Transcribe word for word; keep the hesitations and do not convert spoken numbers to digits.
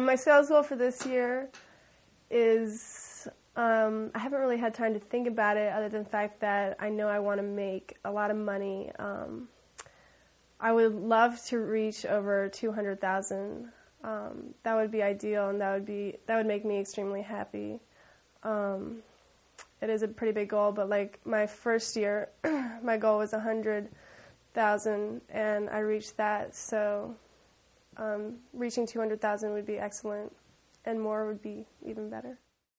Um, my sales goal for this year is, um, I haven't really had time to think about it other than the fact that I know I want to make a lot of money. Um, I would love to reach over two hundred thousand. Um, that would be ideal, and that would be that would make me extremely happy. Um, it is a pretty big goal, but like my first year, my goal was one hundred thousand, and I reached that. So um, reaching two hundred thousand would be excellent, and more would be even better.